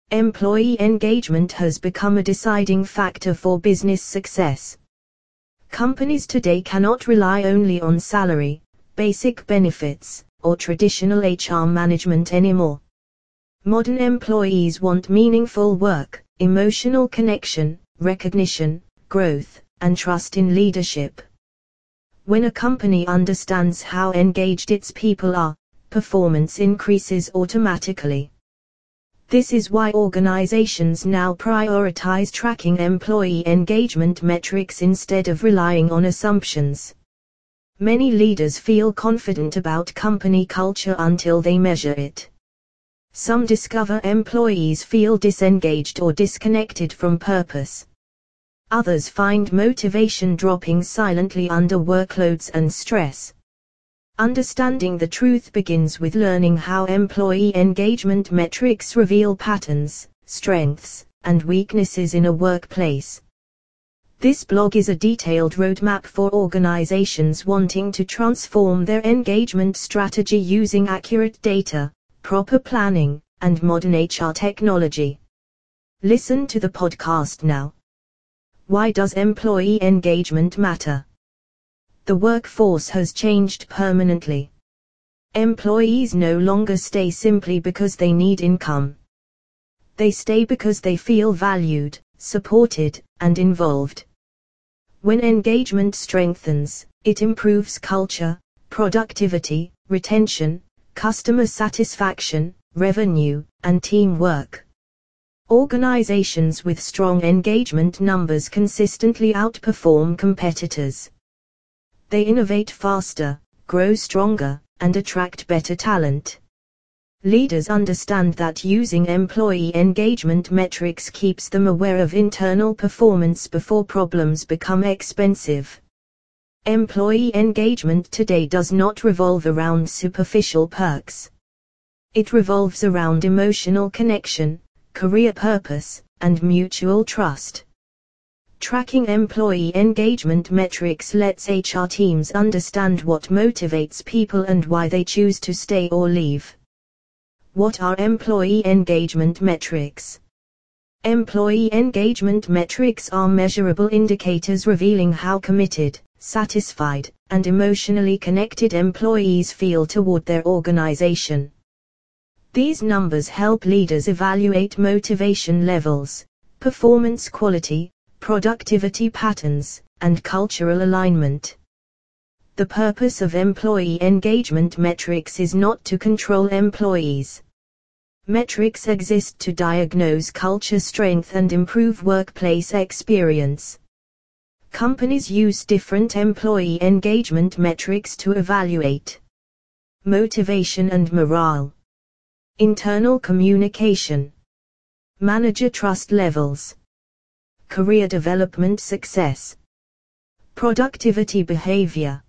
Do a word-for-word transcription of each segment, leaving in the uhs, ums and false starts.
Employee engagement has become a deciding factor for business success. Companies today cannot rely only on salary, basic benefits, or traditional H R management anymore. Modern employees want meaningful work, emotional connection, recognition, growth, and trust in leadership. When a company understands how engaged its people are, performance increases automatically. This is why organizations now prioritize tracking employee engagement metrics instead of relying on assumptions. Many leaders feel confident about company culture until they measure it. Some discover employees feel disengaged or disconnected from purpose. Others find motivation dropping silently under workloads and stress. Understanding the truth begins with learning how employee engagement metrics reveal patterns, strengths, and weaknesses in a workplace. This blog is a detailed roadmap for organizations wanting to transform their engagement strategy using accurate data, proper planning, and modern H R technology. Listen to the podcast now. Why does employee engagement matter? The workforce has changed permanently. Employees no longer stay simply because they need income. They stay because they feel valued, supported, and involved. When engagement strengthens, it improves culture, productivity, retention, customer satisfaction, revenue, and teamwork. Organizations with strong engagement numbers consistently outperform competitors. They innovate faster, grow stronger, and attract better talent. Leaders understand that using employee engagement metrics keeps them aware of internal performance before problems become expensive. Employee engagement today does not revolve around superficial perks. It revolves around emotional connection, career purpose, and mutual trust. Tracking employee engagement metrics lets H R teams understand what motivates people and why they choose to stay or leave. What are employee engagement metrics? Employee engagement metrics are measurable indicators revealing how committed, satisfied, and emotionally connected employees feel toward their organization. These numbers help leaders evaluate motivation levels, performance quality, productivity patterns, and cultural alignment. The purpose of employee engagement metrics is not to control employees. Metrics exist to diagnose culture strength and improve workplace experience. Companies use different employee engagement metrics to evaluate motivation and morale, internal communication, manager trust levels, career development success, productivity behavior,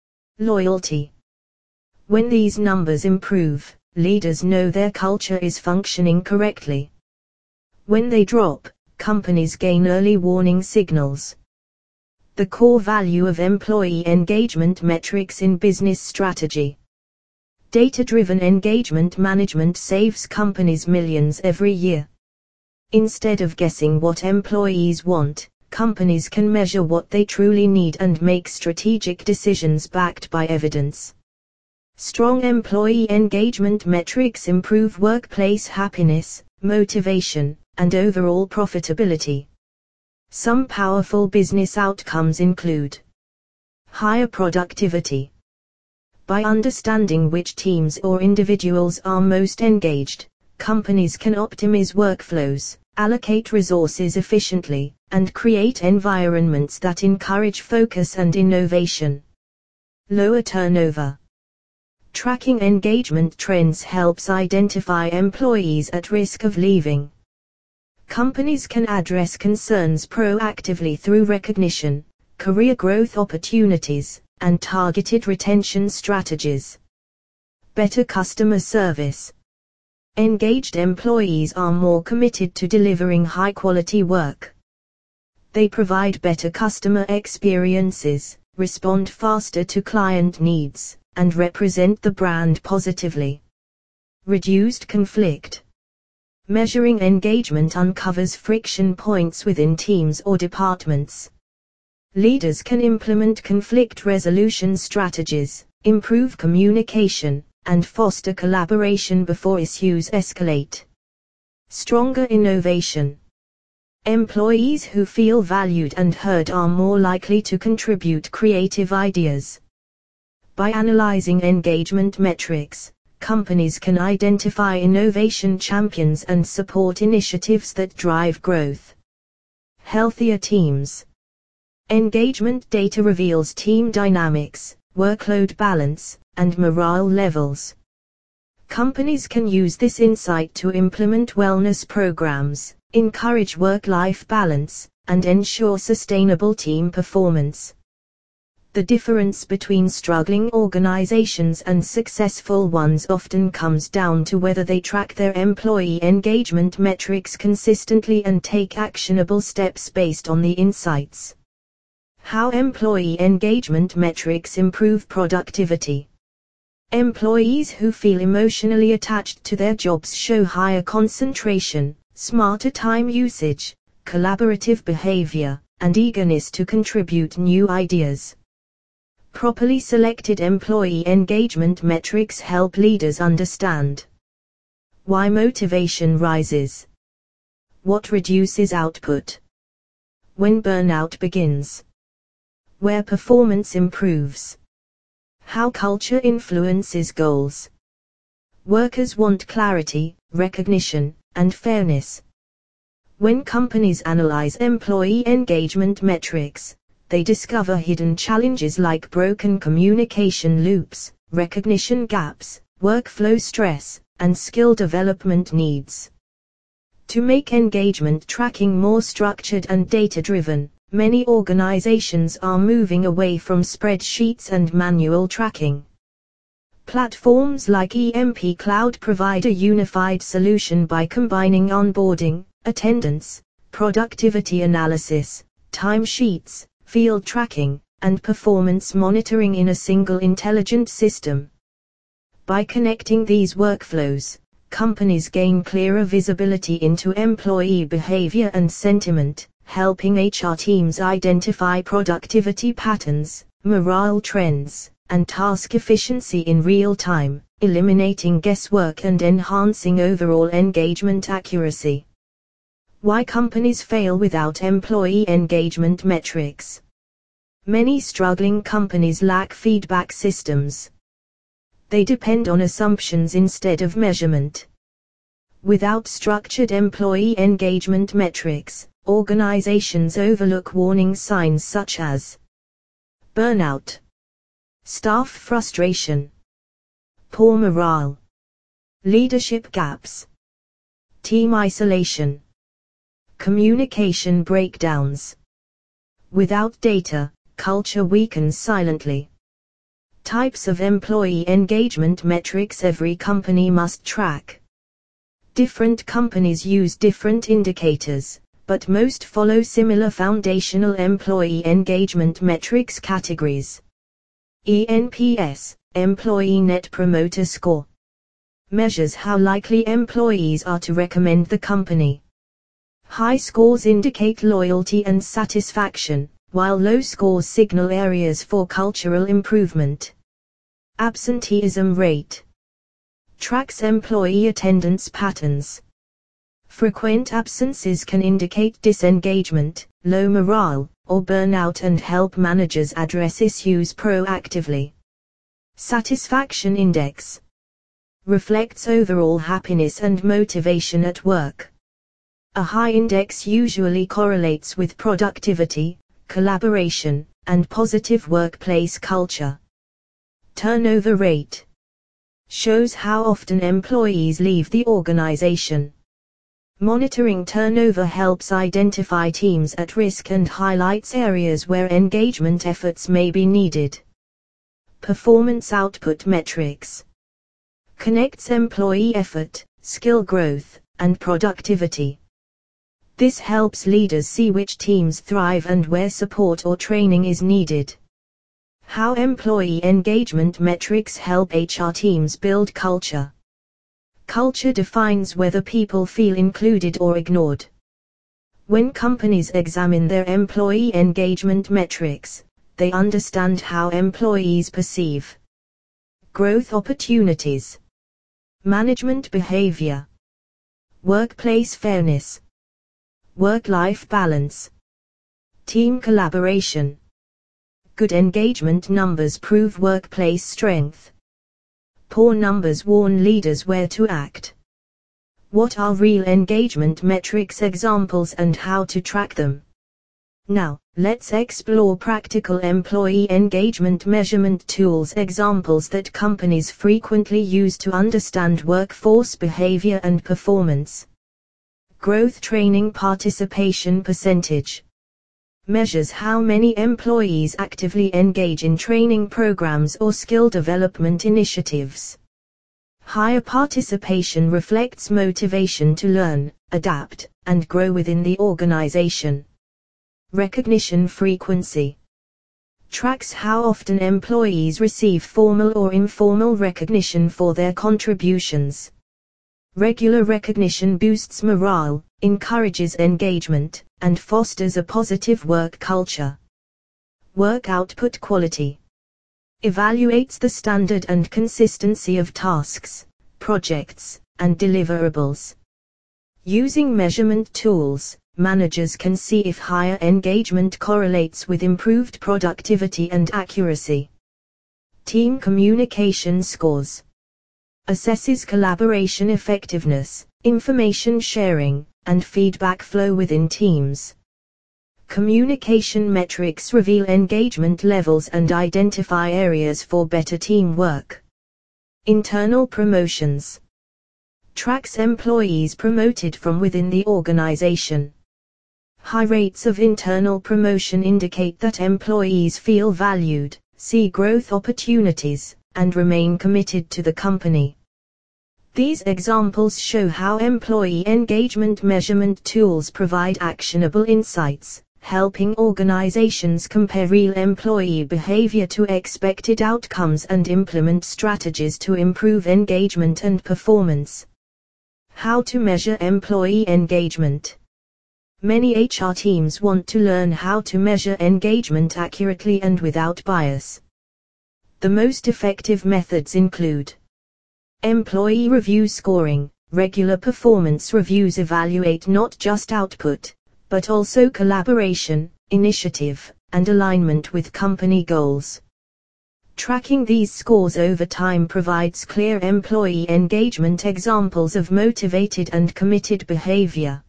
loyalty. When these numbers improve, leaders know their culture is functioning correctly. When they drop, companies gain early warning signals. The core value of employee engagement metrics in business strategy. Data-driven engagement management saves companies millions every year. Instead of guessing what employees want, companies can measure what they truly need and make strategic decisions backed by evidence. Strong employee engagement metrics improve workplace happiness, motivation, and overall profitability. Some powerful business outcomes include higher productivity. By understanding which teams or individuals are most engaged, companies can optimize workflows, allocate resources efficiently, and create environments that encourage focus and innovation. Lower turnover. Tracking engagement trends helps identify employees at risk of leaving. Companies can address concerns proactively through recognition, career growth opportunities, and targeted retention strategies. Better customer service. Engaged employees are more committed to delivering high-quality work. They provide better customer experiences, respond faster to client needs, and represent the brand positively. Reduced conflict. Measuring engagement uncovers friction points within teams or departments. Leaders can implement conflict resolution strategies, improve communication, and foster collaboration before issues escalate. Stronger innovation. Employees who feel valued and heard are more likely to contribute creative ideas. By analyzing engagement metrics, companies can identify innovation champions and support initiatives that drive growth. Healthier teams. Engagement data reveals team dynamics, workload balance, and morale levels. Companies can use this insight to implement wellness programs, encourage work-life balance, and ensure sustainable team performance. The difference between struggling organizations and successful ones often comes down to whether they track their employee engagement metrics consistently and take actionable steps based on the insights. How employee engagement metrics improve productivity. Employees who feel emotionally attached to their jobs show higher concentration, smarter time usage, collaborative behavior, and eagerness to contribute new ideas. Properly selected employee engagement metrics help leaders understand why motivation rises, what reduces output, when burnout begins, where performance improves, how culture influences goals. Workers want clarity, recognition, and fairness. When companies analyze employee engagement metrics, they discover hidden challenges like broken communication loops, recognition gaps, workflow stress, and skill development needs. To make engagement tracking more structured and data-driven, many organizations are moving away from spreadsheets and manual tracking. Platforms like E M P Cloud provide a unified solution by combining onboarding, attendance, productivity analysis, timesheets, field tracking, and performance monitoring in a single intelligent system. By connecting these workflows, companies gain clearer visibility into employee behavior and sentiment, helping H R teams identify productivity patterns, morale trends, and task efficiency in real time, eliminating guesswork and enhancing overall engagement accuracy. Why companies fail without employee engagement metrics. Many struggling companies lack feedback systems. They depend on assumptions instead of measurement. Without structured employee engagement metrics, organizations overlook warning signs such as burnout, staff frustration, poor morale, leadership gaps, team isolation, communication breakdowns. Without data, culture weakens silently. Types of employee engagement metrics every company must track. Different companies use different indicators, but most follow similar foundational employee engagement metrics categories. E N P S, Employee Net Promoter Score, measures how likely employees are to recommend the company. High scores indicate loyalty and satisfaction, while low scores signal areas for cultural improvement. Absenteeism rate tracks employee attendance patterns. Frequent absences can indicate disengagement, low morale, or burnout and help managers address issues proactively. Satisfaction index reflects overall happiness and motivation at work. A high index usually correlates with productivity, collaboration, and positive workplace culture. Turnover rate shows how often employees leave the organization. Monitoring turnover helps identify teams at risk and highlights areas where engagement efforts may be needed. Performance output metrics connects employee effort, skill growth, and productivity. This helps leaders see which teams thrive and where support or training is needed. How employee engagement metrics help H R teams build culture. Culture defines whether people feel included or ignored. When companies examine their employee engagement metrics, they understand how employees perceive growth opportunities, management behavior, workplace fairness, work-life balance, team collaboration. Good engagement numbers prove workplace strength. Poor numbers warn leaders where to act. What are real engagement metrics examples and how to track them? Now, let's explore practical employee engagement measurement tools examples that companies frequently use to understand workforce behavior and performance. Growth training participation percentage measures how many employees actively engage in training programs or skill development initiatives. Higher participation reflects motivation to learn, adapt, and grow within the organization. Recognition frequency tracks how often employees receive formal or informal recognition for their contributions. Regular recognition boosts morale, encourages engagement, and fosters a positive work culture. Work output quality evaluates the standard and consistency of tasks, projects, and deliverables. Using measurement tools, managers can see if higher engagement correlates with improved productivity and accuracy. Team communication scores assesses collaboration effectiveness, information sharing, and feedback flow within teams. Communication metrics reveal engagement levels and identify areas for better teamwork. Internal promotions tracks employees promoted from within the organization. High rates of internal promotion indicate that employees feel valued, see growth opportunities, and remain committed to the company. These examples show how employee engagement measurement tools provide actionable insights, helping organizations compare real employee behavior to expected outcomes and implement strategies to improve engagement and performance. How to measure employee engagement. Many H R teams want to learn how to measure engagement accurately and without bias. The most effective methods include employee review scoring. Regular performance reviews evaluate not just output, but also collaboration, initiative, and alignment with company goals. Tracking these scores over time provides clear employee engagement examples of motivated and committed behavior.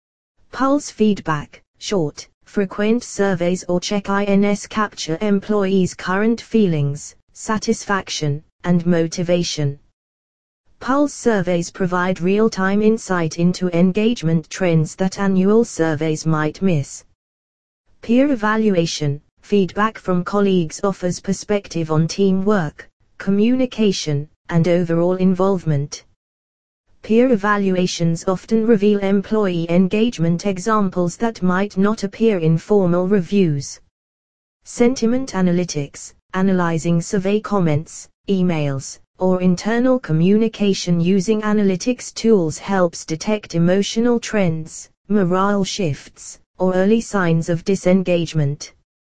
Pulse feedback, short, frequent surveys or check-ins capture employees' current feelings, satisfaction, and motivation. Pulse surveys provide real-time insight into engagement trends that annual surveys might miss. Peer evaluation, feedback from colleagues offers perspective on teamwork, communication, and overall involvement. Peer evaluations often reveal employee engagement examples that might not appear in formal reviews. Sentiment analytics, analyzing survey comments, emails, or internal communication using analytics tools helps detect emotional trends, morale shifts, or early signs of disengagement.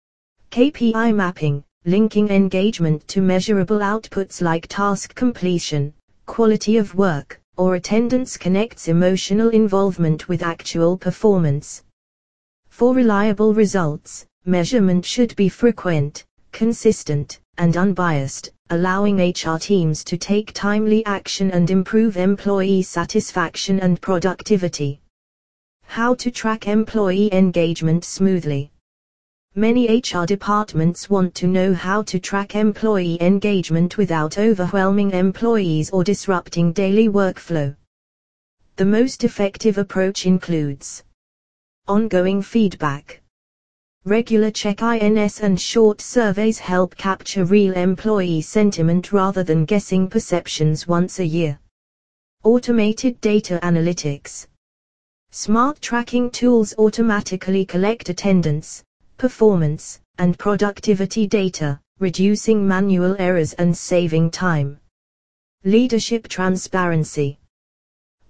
K P I mapping, linking engagement to measurable outputs like task completion, quality of work, or attendance connects emotional involvement with actual performance. For reliable results, measurement should be frequent, consistent, and unbiased, allowing H R teams to take timely action and improve employee satisfaction and productivity. How to track employee engagement smoothly. Many H R departments want to know how to track employee engagement without overwhelming employees or disrupting daily workflow. The most effective approach includes ongoing feedback. Regular check-ins and short surveys help capture real employee sentiment rather than guessing perceptions once a year. Automated data analytics. Smart tracking tools automatically collect attendance, performance, and productivity data, reducing manual errors and saving time. Leadership transparency.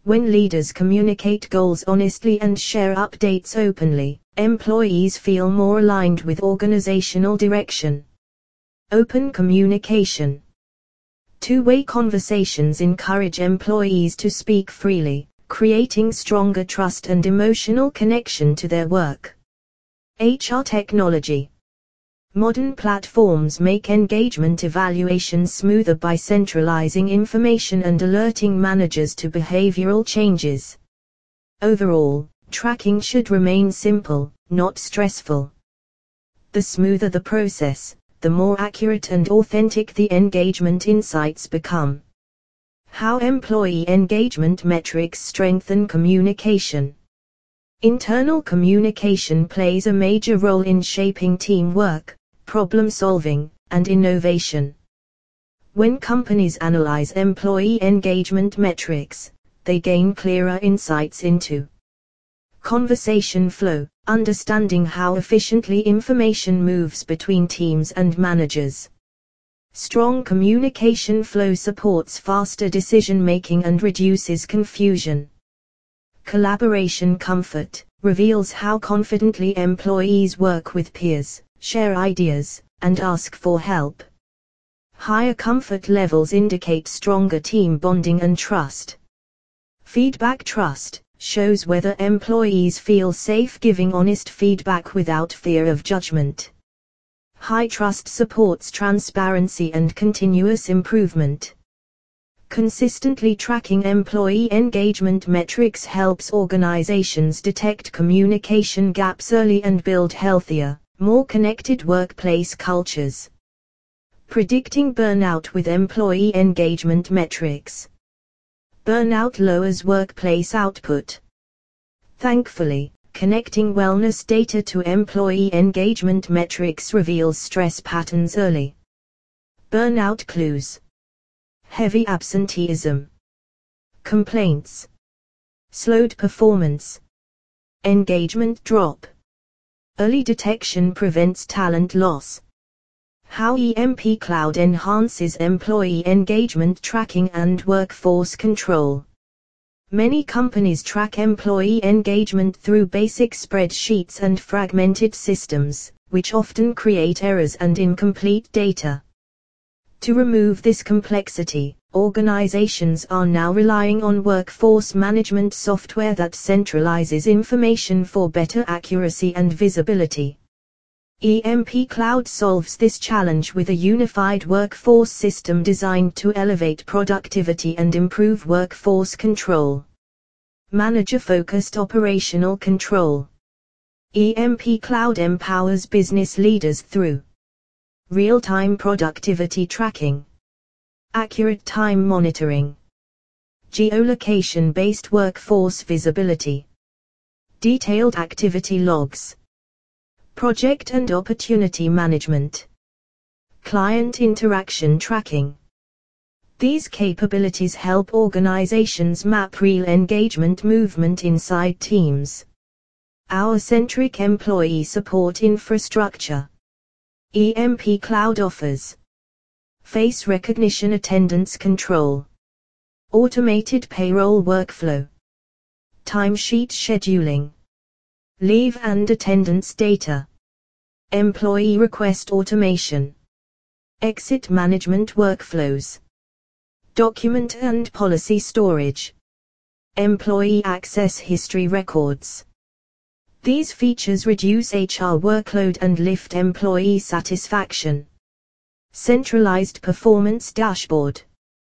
When leaders communicate goals honestly and share updates openly, employees feel more aligned with organizational direction. Open communication. Two-way conversations encourage employees to speak freely, creating stronger trust and emotional connection to their work. H R technology. Modern platforms make engagement evaluations smoother by centralizing information and alerting managers to behavioral changes. Overall, tracking should remain simple, not stressful. The smoother the process, the more accurate and authentic the engagement insights become. How employee engagement metrics strengthen communication. Internal communication plays a major role in shaping teamwork, problem solving, and innovation. When companies analyze employee engagement metrics, they gain clearer insights into conversation flow, understanding how efficiently information moves between teams and managers. Strong communication flow supports faster decision-making and reduces confusion. Collaboration comfort reveals how confidently employees work with peers, share ideas, and ask for help. Higher comfort levels indicate stronger team bonding and trust. Feedback trust shows whether employees feel safe giving honest feedback without fear of judgment. High trust supports transparency and continuous improvement. Consistently tracking employee engagement metrics helps organizations detect communication gaps early and build healthier, more connected workplace cultures. Predicting burnout with employee engagement metrics. Burnout lowers workplace output. Thankfully, connecting wellness data to employee engagement metrics reveals stress patterns early. Burnout clues. Heavy absenteeism. Complaints. Slowed performance. Engagement drop. Early detection prevents talent loss. How E M P Cloud enhances employee engagement tracking and workforce control. Many companies track employee engagement through basic spreadsheets and fragmented systems, which often create errors and incomplete data. To remove this complexity, organizations are now relying on workforce management software that centralizes information for better accuracy and visibility. E M P Cloud solves this challenge with a unified workforce system designed to elevate productivity and improve workforce control. Manager-focused operational control. E M P Cloud empowers business leaders through real-time productivity tracking, accurate time monitoring, geolocation-based workforce visibility, detailed activity logs, project and opportunity management, client interaction tracking. These capabilities help organizations map real engagement movement inside teams. Hour-centric employee support infrastructure. E M P Cloud offers face recognition attendance control, automated payroll workflow, timesheet scheduling, leave and attendance data, employee request automation, exit management workflows, document and policy storage, employee access history records. These features reduce H R workload and lift employee satisfaction. Centralized performance dashboard.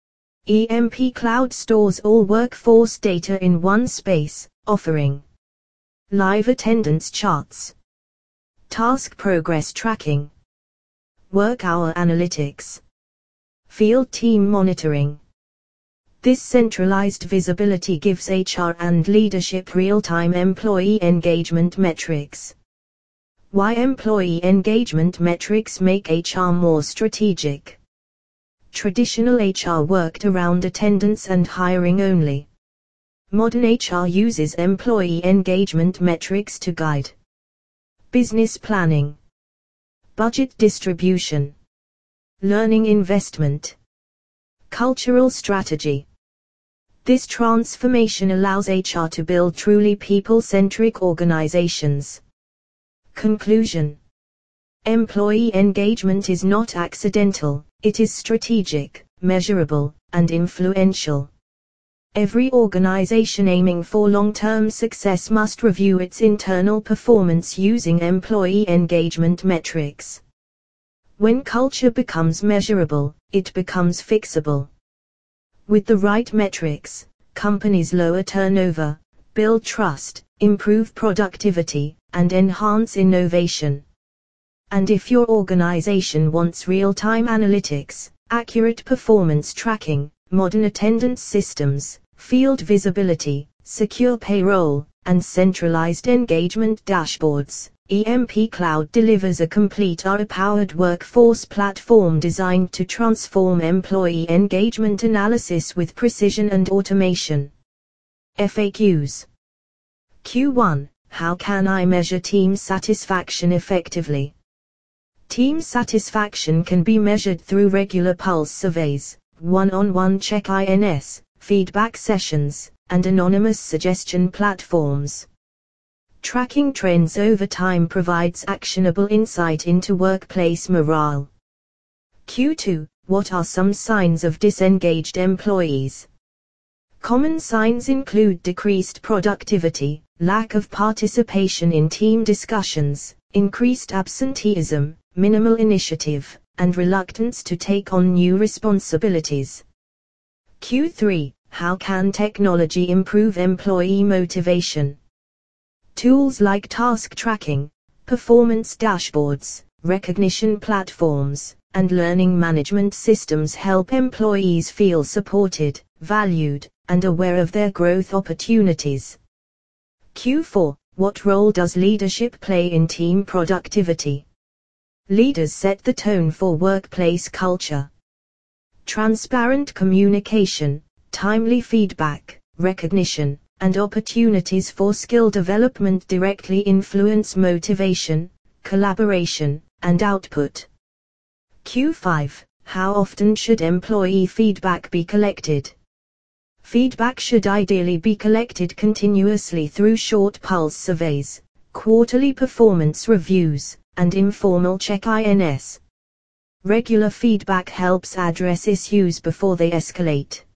E M P Cloud stores all workforce data in one space, offering live attendance charts, task progress tracking, work hour analytics, field team monitoring. This centralized visibility gives H R and leadership real-time employee engagement metrics. Why employee engagement metrics make H R more strategic? Traditional H R worked around attendance and hiring only. Modern H R uses employee engagement metrics to guide business planning, budget distribution, learning investment, cultural strategy. This transformation allows H R to build truly people-centric organizations. Conclusion. Employee engagement is not accidental, it is strategic, measurable, and influential. Every organization aiming for long-term success must review its internal performance using employee engagement metrics. When culture becomes measurable, it becomes fixable. With the right metrics, companies lower turnover, build trust, improve productivity, and enhance innovation. And if your organization wants real-time analytics, accurate performance tracking, modern attendance systems, field visibility, secure payroll, and centralized engagement dashboards, E M P Cloud delivers a complete A I-powered workforce platform designed to transform employee engagement analysis with precision and automation. F A Qs. Q one. How can I measure team satisfaction effectively? Team satisfaction can be measured through regular pulse surveys, one-on-one check-ins, feedback sessions, and anonymous suggestion platforms. Tracking trends over time provides actionable insight into workplace morale. Q two. What are some signs of disengaged employees? Common signs include decreased productivity, lack of participation in team discussions, increased absenteeism, minimal initiative, and reluctance to take on new responsibilities. Q three. How can technology improve employee motivation? Tools like task tracking, performance dashboards, recognition platforms, and learning management systems help employees feel supported, valued, and aware of their growth opportunities. Q four. What role does leadership play in team productivity? Leaders set the tone for workplace culture. Transparent communication, timely feedback, recognition, and opportunities for skill development directly influence motivation, collaboration, and output. Q five. How often should employee feedback be collected? Feedback should ideally be collected continuously through short pulse surveys, quarterly performance reviews, and informal check-ins. Regular feedback helps address issues before they escalate.